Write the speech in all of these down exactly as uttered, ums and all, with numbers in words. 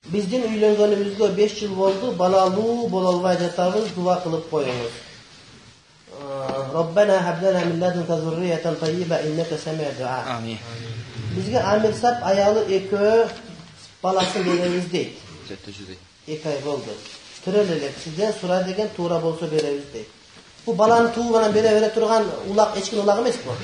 Биздин үйлөнгөнүбүзгө беш жыл болду, балалуу боло албай жатабыз, дуа кылып коюңуз. Rabbana hab lana min ladunka zurriyatan tayyiba innaka sami'ud du'a. Amin. Bizge Amir sap ayalı ekö balası beremiz deyt. Жети Екі ай болды. Тірелелек сізден сұра деген тура болса береміз дейді. Бұл баланы туғаннан бере бере тұрған улақ, ешкін улақ емес бұл.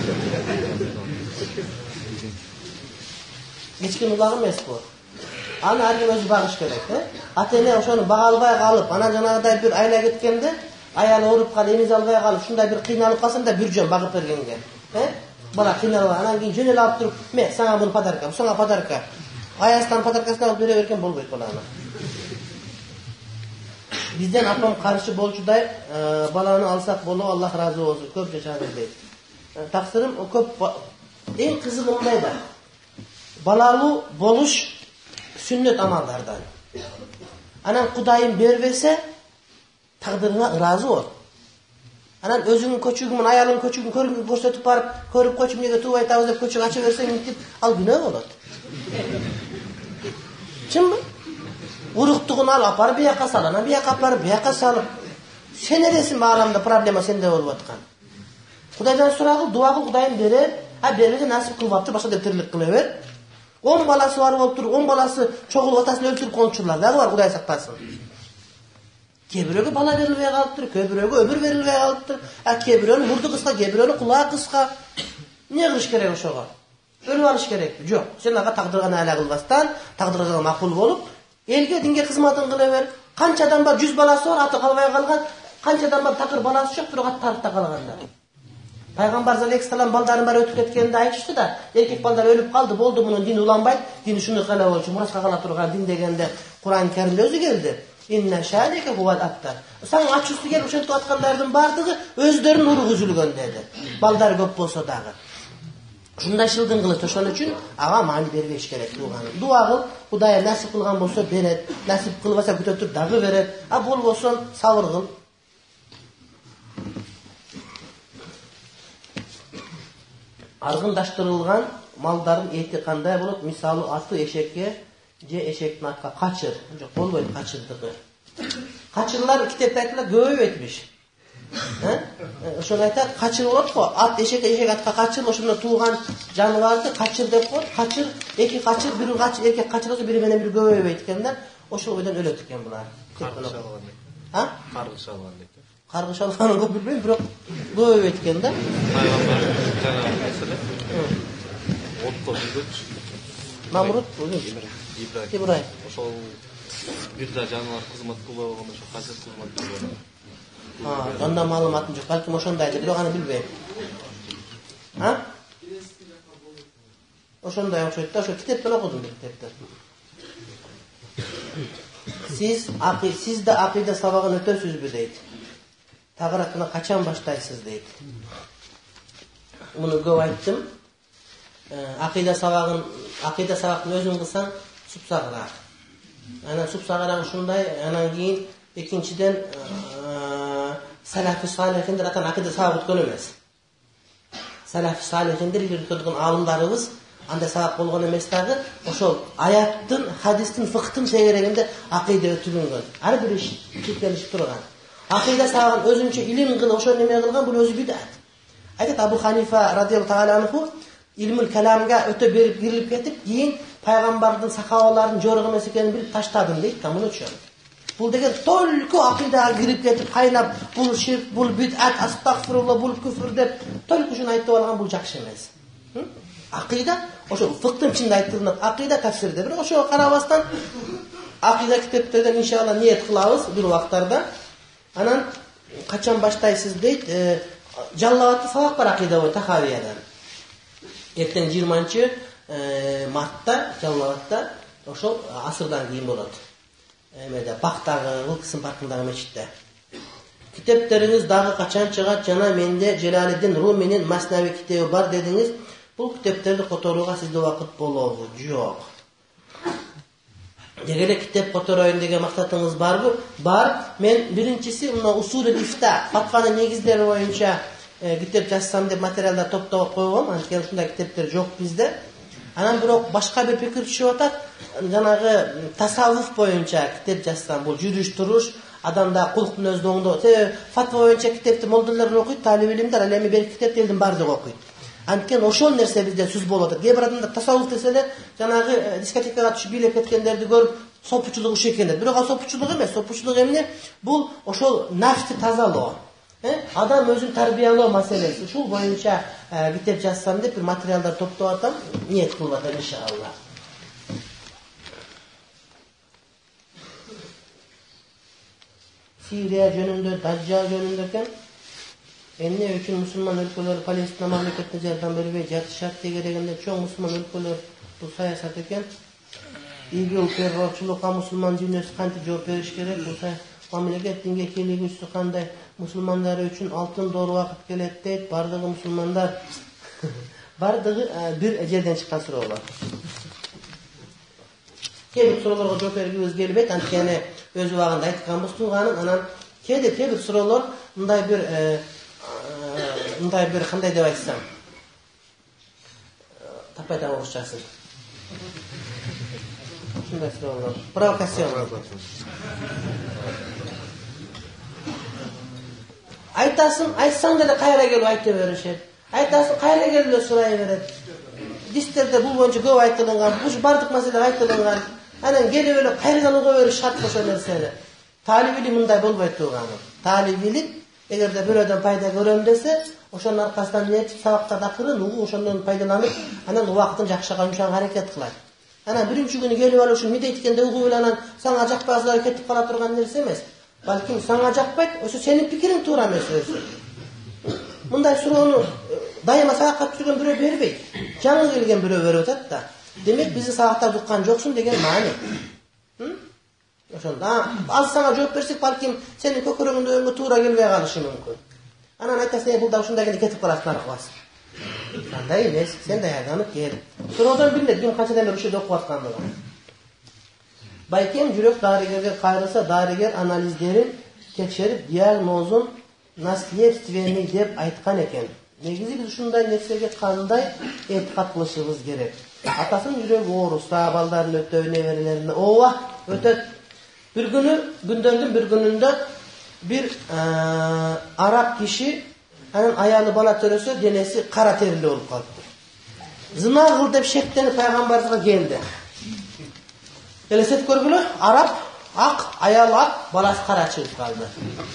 Ешкін улақ емес бұл. Аны әркім өзі бағыш керек. Ата-ене ошоны баға албай қалып, ана жаңағыдай бір айла кеткенде, аяны ұрып қалып, еміз албай қалып, шындай бір қиналып қалсам да бір жөн бағып бергенге. Бала қиналып, анан кейін жөнел алып тұрып, ме, саңа бұл подарка, бұл саңа подарка. Аястан подаркасына алып бере берген болбойт баланы. Бизден апам каршы болчудай баланы алсак боло, Аллах разы болсун, көп жашаңыз дейт. Таксырым көп эң кызыгы мындай да. Балалуу болуш сүннөт амалдардан. Анан Кудайым бербесе, тагдырыңа ыраазы бол. Анан өзүңүн көчүгүн, аялыңын көчүгүн көрүп көрсөтүп барып, көрүп көчүм неге туубай атабыз деп көчүк ача берсең, мынтип ал күнөө болот. Чынбы? Уруктугун ал апарып бияка сал, анан бияка апарып бияка салып. Сен эресиң бааламда проблема сенде болуп аткан. Кудайдан сурагыл, дуа кыл, Кудайым берер, а бербесе насип кылбаптыр, башка деп тирилик кыла бер. он баласы бар болуп туруп, он баласы чогулуп атасын өлтүрүп коюучулар дагы бар, Кудай сактасын. Кээ бирөөгө бала берилбей калыптыр, кээ бирөөгө өмүр берилбей калыптыр, а кээ бирөөнүн мурду кыска, кээ бирөөнүн кулаа кыска. Эмне кылыш керек ошого? Өлүп алыш керекпи? Жок. Сен ага тагдырга наала кылбастан, тагдырга макул болуп, элге динге кызматын кыла бер. Канча адам бар, жүз баласы бар, аты калбай калган, канча адам бар, такыр баласы жок, бирок аты тарыхта калгандар. Пайгамбар алейхиссалам балдарын бар өтүп кеткенде айтышты да, эркек балдар өлүп калды, болду мунун дини уланбайт, дини ушуну кала болчу, мураска кала турган дин дегенде Кур'ан Каримде өзү келди. Инна шадика хуwal abtar. Саң ачуусу келип ошентип аткандардын бардыгы өздөрүнүн уругу үзүлгөн деди. Балдар көп болсо дагы. Ушундай шылдың кылыш, ошон үчүн ага маани бербеш керек тууган. Дуа кыл, Кудай насип кылган болсо берет, насип кылбаса күтө туруп дагы берет. А болбосо сабыр кыл. Аргындаштырылган малдардын эти кандай болот? Мисалы аты эшекке же эшектин атка качыр. Жок, болбойт качырдыгы. Качырлар китепте айтылат көбөйүп этмиш. Ошону айтат, качыр болот го. Ат эшек, эшек атка качыр, ошондо тууган жаныбарды качыр деп коет. Качыр, эки качыр, бир качыр, эркек качырса бири менен бири көбөйбөйт экен да. Ошол бойдон өлөт экен булар. А? Каргыш алган дейт. Каргыш алганын көп билбейм, бирок көбөйбөйт экен да. Пайгамбар жана маселе. Отто жүргөч. Намрут, Ибрахим. Ибрахим. Ошол бир да жаныбар кызмат кылып алганда ошо качыр кызмат кылып. А, анда маалыматым жок, балким ошондойдыр, бирок аны билбейм. А? Ошондой окшойт да, ошо китептен окудум бир китепте. Сиз акый, сиз да акыйда сабагын өтөсүзбү дейт. Тагыраатына качан баштайсыз дейт. Муну көп айттым. Акыйда сабагын, акыйда сабактын өзүн кылсаң супсагыраак. Анан супсагыраак ушундай, анан кийин экинчиден салафи салихиндер атан акыйда сабак өткөн эмес. Салафи салихиндер илгерткен аалымдарыбыз андай сабак болгон эмес дагы, ошол аяттын, хадистин, фыктын тегерегинде акыйда өтүлгөн. Ар бир иш чекелишип турган. Акыйда сабагын өзүнчө илим кылып, ошо неме кылган, бул өзү бидат. Айтат Абу Ханифа радиаллаху таала анху илмул каламга өтө берип кирип кетип, кийин пайгамбардын сахабалардын жорук эмес экенин билип таштадым дейт да, муну үчүн. Бул деген толку акыйдага кирип кетип, кайнап, бул ширк, бул бидат, астагфирулла, бул күфр деп толку ушуну айтып алган, бул жакшы эмес. Акыйда, ошо фыктын ичинде айтылат, акыйда тафсирде, бирок ошого карабастан акыйда китептерден иншалла ниет кылабыз бир убактарда. Анан качан баштайсыз дейт, жаллабатты сабак бар акыйда бой Тахавиядан. Эртең жыйырманчы мартта Жаллабатта ошол асырдан кийин болот. Эмеде Бактагы, Ылксын паркындагы мечитте. Китептериңиз дагы качан чыгат? Жана менде Желалиддин Руминин Маснави китеби бар дедиңиз. Бул китептерди которууга сизде убакыт болобу? Жок. Деге эле китеп котороюн деген максатыңыз барбы? Бар. Мен биринчиси мына усулул ифта, фатванын негиздери боюнча китеп жазсам деп материалдар топтоп койгом. Анткени ушундай китептер жок бизде. Анан бирок башка бир пикир түшүп атат. Жанагы тасаввуф боюнча китеп жазсам, бул жүрүш туруш, адамда кулуктун өздөгүндө, те фатва боюнча китепти молдалар окуйт, талип илимдер, ал эми бер китепти элдин баардыгы окуйт. Анткени ошол нерсе бизде сүз болуп атат. Кээ бир адамдар тасаввуф деселер, жанагы дискотекага түшүп бийлеп кеткендерди көрүп, сопучулук иши экен деп. Бирок ал сопучулук эмес, сопучулук эмне? Бул ошол нафсти тазалоо. Адам өзүн тарбиялоо маселеси. Ушул боюнча китеп жазсам деп бир материалдар топтоп атам, ниет кылып атам иншалла. Сирия жөнүндө, Даджжал жөнүндө экен. Эмне үчүн мусулман өлкөлөр Палестина мамлекетине жардам бербей жатышат дегенде чоң мусулман өлкөлөр бул саясат экен. Игил террорчулукка мусулман дүйнөсү кантип жооп бериш керек? Бул мамлекет динге келигүүсү кандай? Мусулмандар үчүн алтын доор убакыт келет дейт. Бардыгы мусулмандар бардыгы бир жерден чыккан суроолор. Кээ бир суроолорго жооп бергибиз келбейт, анткени өз убагында айтканбыз тууганын. Анан кээде кээ бир суроолор мындай бир мындай бир кандай деп айтсам, таппай да орусчасын. Ушундай суроолор, провокацион. Айтасың, айтсаң деле кайра келип айта беришет. Айтасың, кайра келип эле сурай берет. Дистерде бул боюнча көп айтылган, бул бардык маселе айтылган. Анан келип эле кайрадан уга бериш шарт ошол нерсени. Талип илим мындай болбойт тууганым. Талип илим эгерде бирөөдөн пайда көрөм десе, ошонун аркасынан нетип сабактарды акырын угуп, ошондон пайдаланып, анан убакытын жакшыга жумшаганга аракет кылат. Анан биринчи күнү келип алып ушун медейт экенде угуп эле анан сага жакпасалар кетип кала турган нерсе эмес. Балким сага жакпайт, ошо сенин пикириң туура эмес өзү. Мындай суроону дайыма сабакка жүргөн бирөө бербейт. Жаңы келген бирөө берип атат да. Демек биздин сабактарды уккан жоксуң деген маани. Ошондо ал сага жооп берсек, балким сенин көкөрөгүңдө өңгө туура келбей калышы мүмкүн. Анан айтасың, бул да ушундай келе кетип каласың аркыбас. Андай эмес, сен даярданып кел. Суроодон билет, ким канчадан бери ушул окуп аткандыгын. Байкем жүрөк дарыгерге кайрылса, дарыгер анализдерин текшерип, диагнозун наследственный деп айткан экен. Негизи биз ушундай нерсеге кандай этикат кылышыбыз керек? Атасынын жүрөгү ооруса, балдарын өтө, неберелерине ооба өтөт. Bir günü, gündördün bir gününde bir e, Arap kişi hemen ayağını bala törösü denesi kara terili olup kaldı. Zina kıl dep şeklenip peygamberimize geldi. Eleset görgülü Arap ak, ayağı ak, balası kara çıkıp kaldı.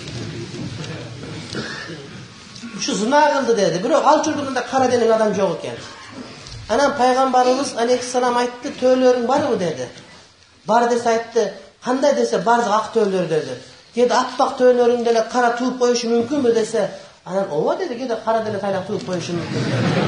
Şu zina kıldı dedi. Bir al çürgününde kara denen adam yok iken. Anam peygamberimiz aleyhisselam ayttı, töölörüň barбы dedi. Bar dese ayttı. Kanday dese barzı ak töölөр dedi. Kedi atpak töölörüň dele kara tuup koyuşu mümkün mü dese. Anan ova dedi, kedi kara dele taylak tuup koyuşu mümkün.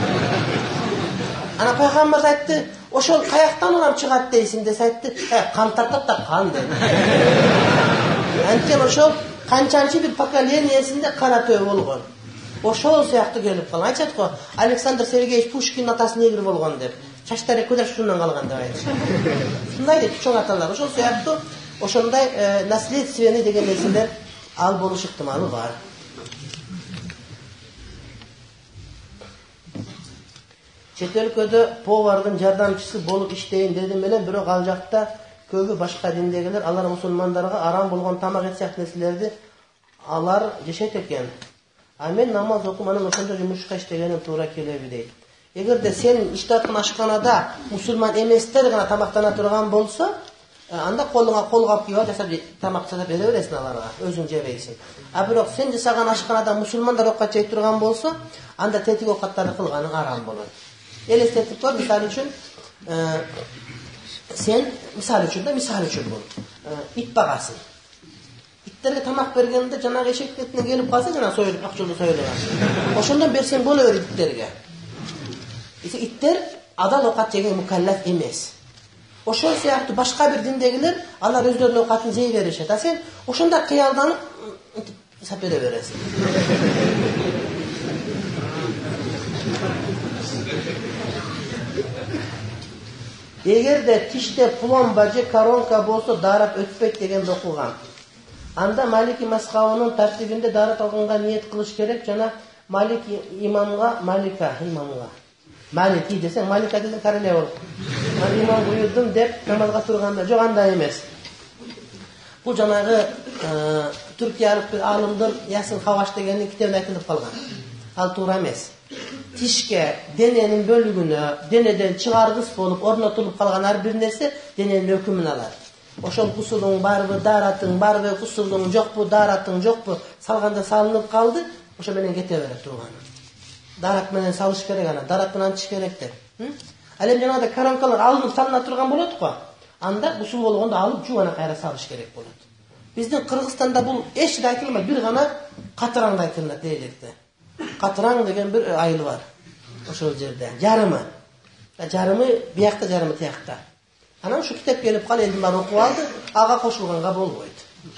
Ana peygamber ayttı, oşol kayaktan olam çıgat deysin dese ayttı. E, kan tartat da kan dedi. Anken oşol kançançı bir pokoleniyesinde kara töö bolgon. Oşol siyaktı gelip kalan. Ayçat ko, Aleksandr Sergeyevich Pushkin'in atası negri bolgon dep. Çaştары көдәш шундан калган деп айтты. Шундай деп чоң аталар. Ошол сыяктуу ошондой наследственный деген нерселер ал болуш ыктымалы бар. Чет өлкөдө повардын жардамчысы болуп иштейин дедим менен, бирок ал жакта көбү башка диндегилер алар мусулмандарга арам болгон тамак эт сыяктуу нерселерди алар жешет экен. А мен намаз окуп анан ошондо жумушка иштегеним туура келеби дейт. Эгерде сен иштаткан ашканада мусулман эместер гана тамактана турган болсо, анда колуңа колгап кийип жасап тамак жасап бере бересиң аларга, өзүң жебейсиң. А бирок сен жасаган ашканада мусулмандар окат жей турган болсо, анда тетик окаттарды кылганың арам болот. Элестетип көр, мисалы үчүн, сен мисалы үчүн да, мисалы үчүн бул. Ит багасың. Иттерге тамак бергенде жанагы эшек этине келип калса, жана союлуп, ак жолдо союлган. Ошондон берсең боло берет иттерге. Иттер адал окат жеген мукаллаф эмес. Ошол сыяктуу башка бир диндегилер алар өздөрүнүн окатын жей беришет. А сен ошондой кыялданып сап бере бересиң. Эгерде тиште пломба же коронка болсо дарап өтпөйт дегенди окугам. Анда Малики мазхабынын тартибинде дарап алганга ниет кылыш керек, жана Малик имамга, Малика имамга Maliki desең, Малика desең королева болуп. Мен имам буйрдум деп намазга турганда жок андай эмес. Бул жанагы түркиялык бир алымдын Ясин Хаваш дегенин китебинде айтылып калган. Ал туура эмес. Тишке, дененин бөлүгүнө, денеден чыгаргыс болуп орнотулуп калган ар бир нерсе дененин өкүмүн алат. Ошол кусурдун барбы, даратын барбы, кусурдун жокпу, даратын жокпу салганда салынып калды, ошо менен кете берет турганы. Дарат менен салыш керек ана, дарат менен антыш керек деп. Ал эми жанагы коронкалар алынып салына турган болот го. Анда усул болгондо алып жуана кайра салыш керек болот. Биздин Кыргызстанда бул эч да айтылмайт, бир гана катыраңда айтылат дейлекте. Катыраң деген бир айыл бар. Ошол жерде жарымы. Жарымы биякта, жарымы тиякта. Анан ушу китеп келип кал, элдин баары окуп алды, ага кошулганга болбойт.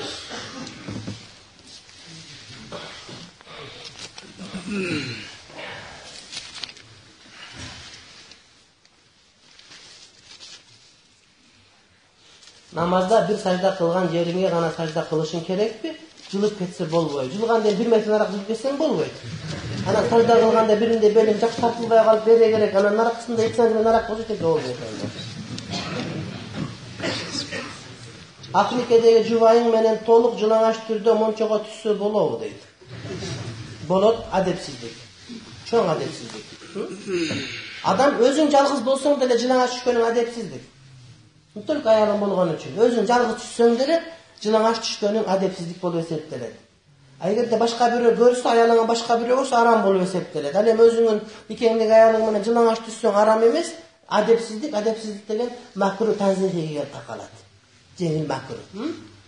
Намазда бир сажда кылган жериңе гана сажда кылышың керекпи? Жылып кетсе болбойт. Жылгандан бир метр нарак жылып кетсең болбойт. Анан сажда кылганда биринде белиң жак тартылбай калып бере керек. Анан нараксында эки сантиметр нарак болсо теке болбойт. Акникедеги жубайың менен толук жылаңач түрдө мончого түссө болобу дейт. Болот, адепсиздик. Чоң адепсиздик. Адам өзүң жалгыз болсоң деле жылаңач түшкөнүң адепсиздик. Только аялың болгон үчүн. Өзүң жалгыз түшсөң деле жылаңач түшкөнүң адепсиздик болуп эсептелет. А эгерде башка бирөө көрсө, аялыңа башка бирөө көрсө арам болуп эсептелет. Ал эми өзүңүн никеңдеги аялың менен жылаңач түшсөң арам эмес, адепсиздик, адепсиздик деген макруh танзихиге такалат. Жеңил макруh.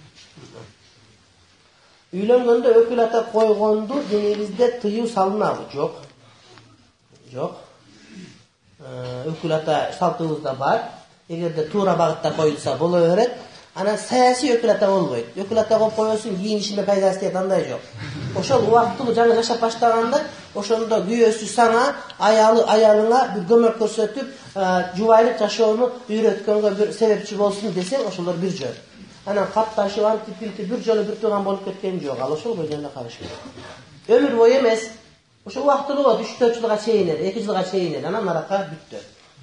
Үйлөнгөндө өкүл ата койгонду динибизде тыюу салынабы? Жок. Жок. Өкүл ата салтыбызда бар. Эгерде туура багытта коюлса боло берет. Анан саясий өкүл ата болбойт. Өкүл ата коюп коесуң, кийинишинде пайдасы тиет, андай жок. Ошол убактылуу жаңы жашап баштаганда, ошондо күйөөсү саңа, аялы аялыңа бир көмөк көрсөтүп, жубайлык жашоону үйрөткөнгө бир себепчи болсун десең, ошолор бир жөн. Анан катташып, антип-антип бир жолу бир тууган болуп кеткен жок. Ал ошол бойдон караш керек. Өмүр бою эмес. Ошо убактылуу үч төрт жылга чейин, эки жылга чейин, анан арака бүттү.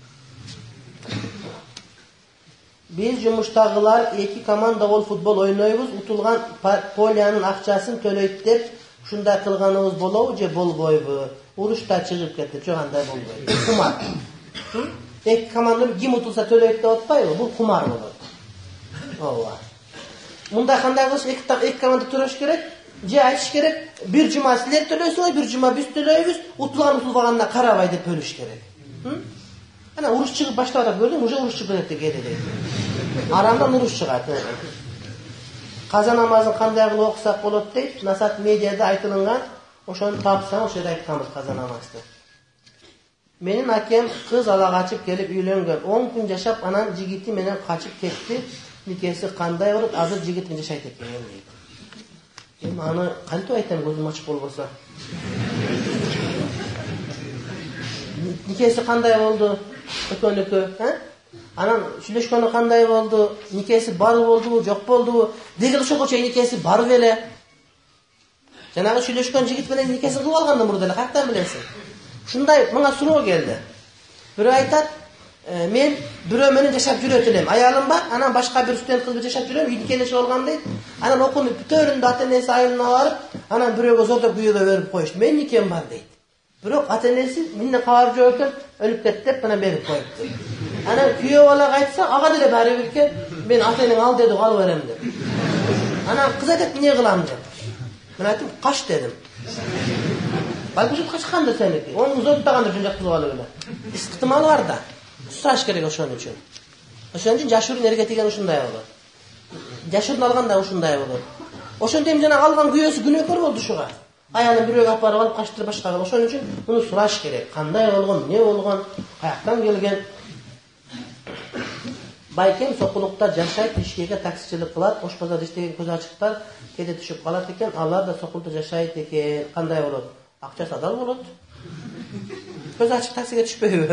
Биз жумуштагылар эки команда болуп футбол ойнойбуз, утулган полиянын акчасын төлөйт деп, ушундай кылганыбыз болобу же болбойбу? Урушта чыгып кетти, жок андай болбойт. Кумар. Эки команда ким утулса төлөйт деп атпайбы? Бул кумар болот. Ооба. Мында кандай кылыш, эки эки команда төлөш керек, же айтыш керек, бир жума силер төлөйсүңөр, бир жума биз төлөйбүз, утулган утулбаганына карабай деп бөлүш керек. Ana uruş çıkıp başlarda gördüm, уже uruş çıkıp etti geri. Aramdan uruş çıkardı. Kaza namazın kanday kılıp okusak bolot deyip, Nasat medyada aytılıngan, oşonu tapsam, oşada aytkamız kaza namazdı. Menin akem kız ala kaçıp gelip üylöngen. on gün yaşap anan jigiti menen kaçıp ketti. Nikesi kanday olup, azır jigit ince şayt etken deydi. Em anı kanto aytam gözüm açık bolbosa. Nikesi kanday oldu? Ökönükü, he? Anan süleşkönü kanday oldu? Nikesi bar oldu, jok boldu? Degil şoko çey nikesi bar bele. Janağı süleşkön jigit menen nikesi kılıp alganda murda ele, kaktan bilesin? Şunday manga suroo geldi. Biri aytat, e, men birөө менен жашап жүрөт элем. Аялым бар, анан башка бир студент кыз жашап жүрөм, үйдү келешип алган дейт. Анан окууну бүтөрүндө ата-энеси айылына барып, анан бирөөгө зордоп күйөдө берип коюшту. Мен никем бар дейт. Бирок ата-энеси менден кабар жок экен, өлүп кетти деп анан берип коюпту. Анан күйөө бала айтса, ага деле баары бир экен, мен ата-энең ал деди, алып берем деп. Анан кыз айтат, эмне кылам деп. Мен айттым, кач дедим. Балбушум качканды сеники. Onu зорттаганда жөн жакты кылып эле. Ыстыктымал бар да. Сураш керек ошон үчүн. Ошон үчүн жашыруу эргетиген ушундай болот. Жашырууну алганда ушундай болот. Ошондо эми жана алган күйөөсү күнөөкөр болду ушуга. Аялын бирөөгө алып барып алып качтырып башка кылып. Ошон үчүн муну сураш керек. Кандай болгон, эмне болгон, каяктан келген. Байкем Сокулукта жашайт, ишкеге таксичилик кылат, Ош базарда иштеген көз ачыктар кете түшүп калат экен. Алар да Сокулукта жашайт экен. Кандай болот? Акчасы адал болот. Көз ачык таксиге түшпөйбү?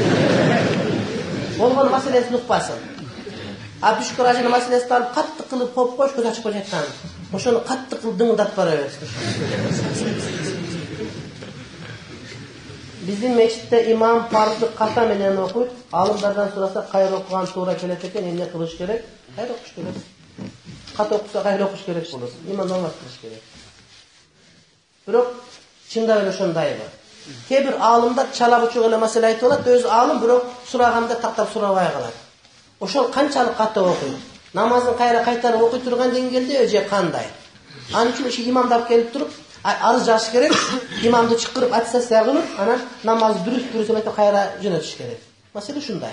Болгон маселесин укпасын. А түшкөр ажына маселесин алып катты кылып коюп коюш, көз ачык болуп жаткан. Ошону катты кылып дыңдатып бара берсин. Биздин мечитте имам фарды ката менен окуйт. Алымдардан сураса кайра окуган туура келет экен, эмне кылыш керек? Кайра окуш керек. Ката окуса кайра окуш керек болот. Имам намаз кылыш керек. Бирок чындап эле ошондайбы? Кээ бир аалымдар чалабычук эле маселе айтып алат, өзү аалым бирок сураганда тактап сурабай калат. Ошол канчалык ката окуйт? Намазын кайра кайтарып окуй турган деңгээлде же кандай? Анын үчүн ошо имамдап келип туруп, арыз жазыш керек, имамды чакырып аттестация кылып, анан намазды дүрүс-дүрүс этип кайра жөнөтүш керек. Маселе ушундай.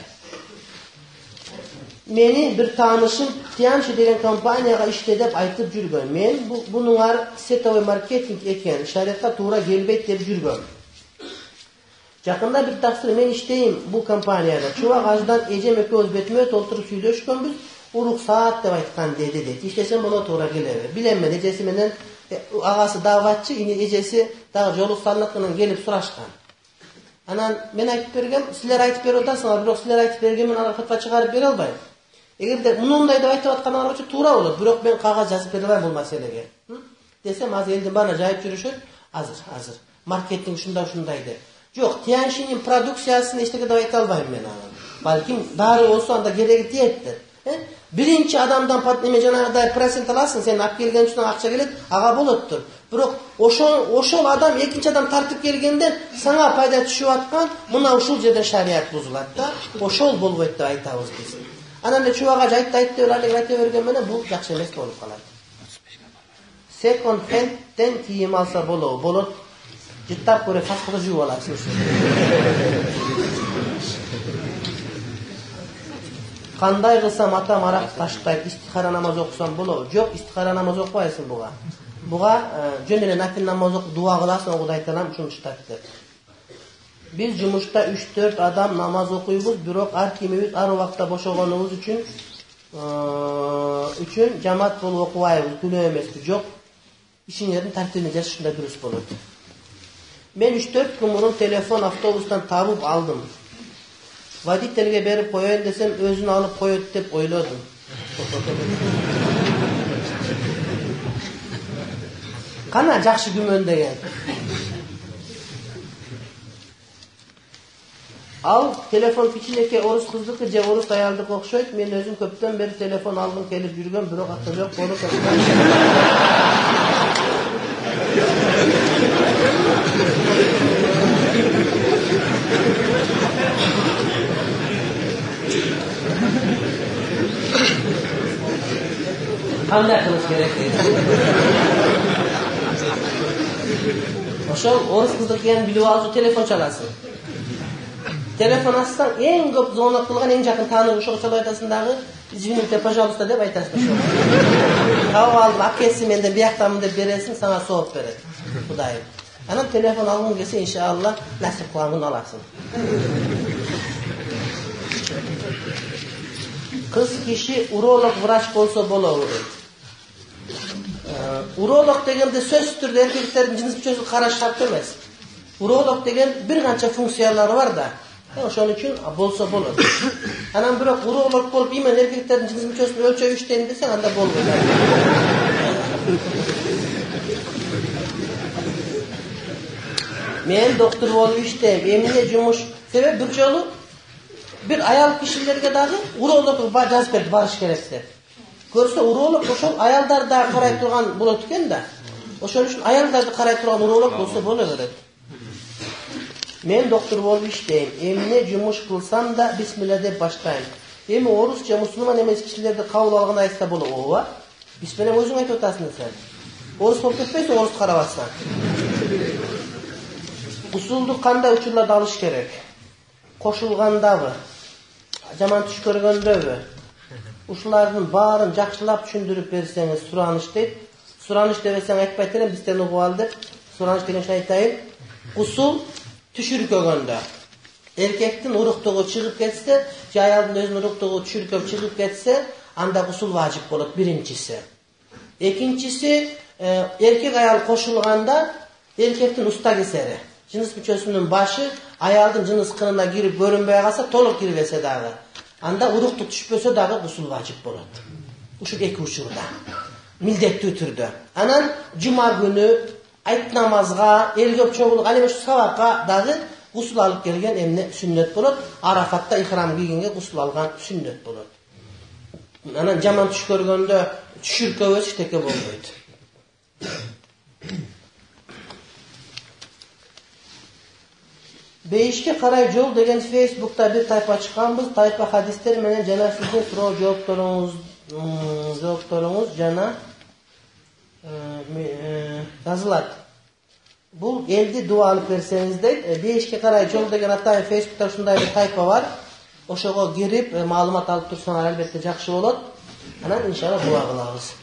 Мени бир таанышым Tianchi деген компанияга иште деп айтып жүргөн. Мен бунуңар сетовый маркетинг экен, шариатка туура келбейт деп жүргөм. Жакында бир таксыр мен иштейм бул компанияда. Чубак аждан эжем экөөбүз бетме-бет отуруп сүйлөшкөнбүз. Уруксаат деп айткан деди дейт. Иштесем боло туура келеби. Билем мен эжеси менен агасы даватчы, эжеси дагы жолук салынатынан келип сурашкан. Анан мен айтып бергем, силер айтып берип атасыңар, бирок силер айтып бергенмен ага фатва чыгарып бере албайм. Эгерде мындай деп айтып аткандар болчу туура болот, бирок мен кагаз жазып бере албайм бул маселеге. Десем азыр элдин баары жайып жүрүшөт. Азыр, азыр. Маркетинг ушундай ушундай деп. Жок, Tianchi'nin продукциясын эчтеке деп айта албайм мен ага. Балким баары болсо анда кереги тиеттир. Биринчи адамдан неме жанагыдай процент аласың, сен алып келген үчүн акча келет, ага болоттур. Бирок ошол ошол адам экинчи адам тартып келгенде сага пайда түшүп аткан, мына ушул жерден шарият бузулат да, ошол болбойт деп айтабыз биз. Анан эле чубак айтты айтты эле айта берген менен бул жакшы эмес болуп калат. Second hand'ten кийим алса болобу? Болот. Жыттап көрө фаскыда жууп аласың. Кандай кылсам атам арак таштайт, истихара намаз окусам болобу? Жок, истихара намаз окубайсың буга. Буга жөн эле нафил намаз окуп дуа кыласың, Кудай таалам ушуну иштатты. Биз жумушта үч төрт адам намаз окуйбуз, бирок ар кимибиз ар убакта бошогонубуз үчүн үчүн жамаат болуп окубайбыз, күнөө эмеспи? Жок. Ишиңердин тартибине жазыш ушундай дурус болот. Мен үч төрт күн мурун телефон автобустан табып алдым. Водительге берип коёюн десем, өзүн алып коёт деп ойлодум. Кана жакшы күмөн деген. Ал телефон кичинекей орус кыздыкы же орус аялдыкы окшойт. Мен өзүм көптөн бери телефон алгым келип жүргөн, бирок акча жок болуп кандай кылыш керек? Ошол орус кыздык экенин билип алып телефон чаласың. Телефон ачсаң, эң көп звонок кылган эң жакын тааныгышыга чалып айтасың дагы, извините, пожалуйста деп айтасың ошо. Табып алдым, акеси менден бияктамын деп бересиң, сага сооп берет. Кудайым. Анан телефон алгың келсе, иншалла, насип кылган аласың. Кыз киши уролог врач болсо болобу дейт. Уролог дегенде сөзсүз түрдө эркектердин жыныс мүчөсүн караш шарт эмес. Уролог деген бир канча функциялары бар да. Ошон үчүн болсо болот. Анан бирок уролог болуп, имен эркектердин жыныс мүчөсүн өлчөп иштейм десең, анда болбойт. Мен доктор болуп иштейм. Эмне жумуш? Себеп бир жолу бир аял кишилерге дагы уролог жазып берди, барыш керек деп. Көрсө уролог ошол аялдарды да карай турган болот экен да. Ошон үчүн аялдарды карай турган уролог болсо боло берет. Мен доктор болуп иштейм. Эмне жумуш кылсам да бисмилла деп баштайм. Эми орус же мусулман эмес кишилерди кабыл алган айтса болот. Ооба. Бисмилла өзүң айтып атасың сен. Орус болуп кетпейсиң, орус карап атсаң. Усулду кандай учурларда алыш керек? Кошулгандабы? Жаман түш көргөндөбү? Ушулардын баарын жакшылап түшүндүрүп берсеңиз, сураныш дейт. Сураныш дебесең айтпайт элем, бизден угуп ал деп. Сураныш деген айтайын. Усул түшүркөгөндө. Эркектин уруктугу чыгып кетсе, же аялдын өзүнүн уруктугу түшүркөп чыгып кетсе, анда усул важип болот биринчиси. Экинчиси, эркек аял кошулганда эркектин уста кесери, жыныс мүчөсүнүн башы аялдын жыныс кынына кирип көрүнбөй калса, толук кирбесе дагы, анда урукту түшпөсө дагы усул важип болот. Ушул эки учурда милдеттүү түрдө. Анан жума күнү айт намазга, эл көп чогулук, ал эми ушу сабакка дагы Gusul alıp gelgen emne sünnet bolat. Arafat'ta ihram giygenge gusul algan sünnet bolat. Anan jaman tuş görgöndö düşürkö öz işteke bolboyt. Beyişke karay jol degen Facebook'ta bir tayfa çıkanbız. Tayfa hadisler menen jana sizin suroo jawaplarыңыз jawaplarыңыз jana yazılat. Bu eldi dua alıp bersenizdek Beyişke karay jol degen atay Facebook'ta şunday bir tayfa var. Oşoga girip e, malumat alıp tursaňar elbette jakşı bolat. Anan inşallah dua kılabız.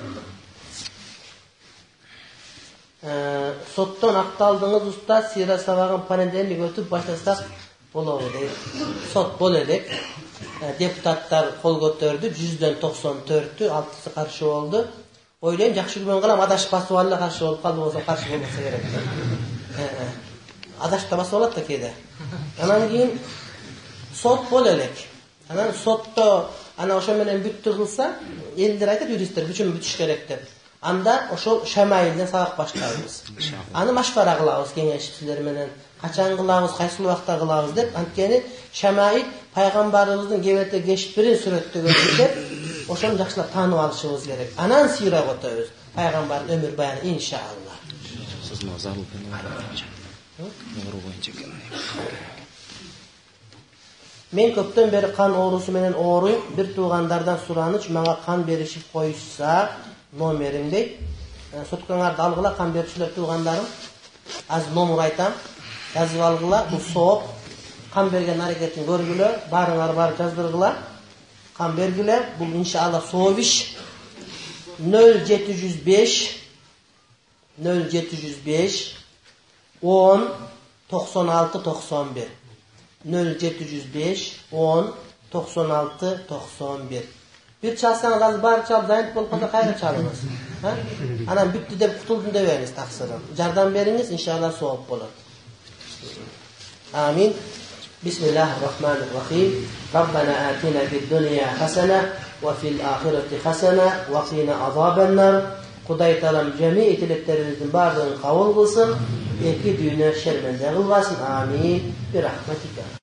E, sotton aktaldığınız usta sira sabagın panelini götüp başlasak bolabı deyip. Sot bol edek. E, deputatlar kol götürdü. yüzden doksan dörtü altısı karşı oldu. Oylayın jakşı gümen kılam adaş basıp alla karşı olup kaldı olsa karşı olmasa gerek. E, e. Adaş da basıp olat da kede. Anan keyin sot bol elek. Anan sotto ana oşo menen büttü kılsa eldir aytat yuristler bütün bütüş gerektir. Anda oşo şemailden sabak başlayız. Anı maşvara kılabız kengeşçiler menen kaçan kılabız, kaysıl wagtda kılabız dep antkeni şemail paygambarыбыздын gebete geçpirin suretde götürüp oşonu jakşylap tanıp alışыбыз gerek. Anan sira gotabız. Paygambarın ömür bayanı inşallah. Siz nazarlı Doğru boyunca Men köpten beri kan oğrusu menen oğruyum. Bir tuğandardan suranıç maňa kan berişip koyuşsa nomerimde. Yani sotkaňardy algıla kan berişler tuğandarım. Az nomer aytam. Yazıp algıla bu soğuk. Kan bergen hareketini görgüle. Barıňar bar jazdyrgıla. Kan bergüle. Bu inşallah soğuviş. nol yedi yüz beş nol yedi yüz beş on doksan altı doksan bir nol yedi yüz beş on doksan altı doksan bir. Bir çalsan gaz bar çal dayanıp bolup kala kayra çalınız. Ha? Ana bitti dep kutuldun deberiz taksırım. Jardam beriniz inşallah soğuk bolar. Amin. Bismillahirrahmanirrahim. Rabbana atina fid dunya hasana ve fil ahireti hasana ve qina azabennar. Kuday talam cemi tileklerimizin bardığını kabul kılsın. Eki dünya şermende kılgasın. Amin. Bir rahmetika.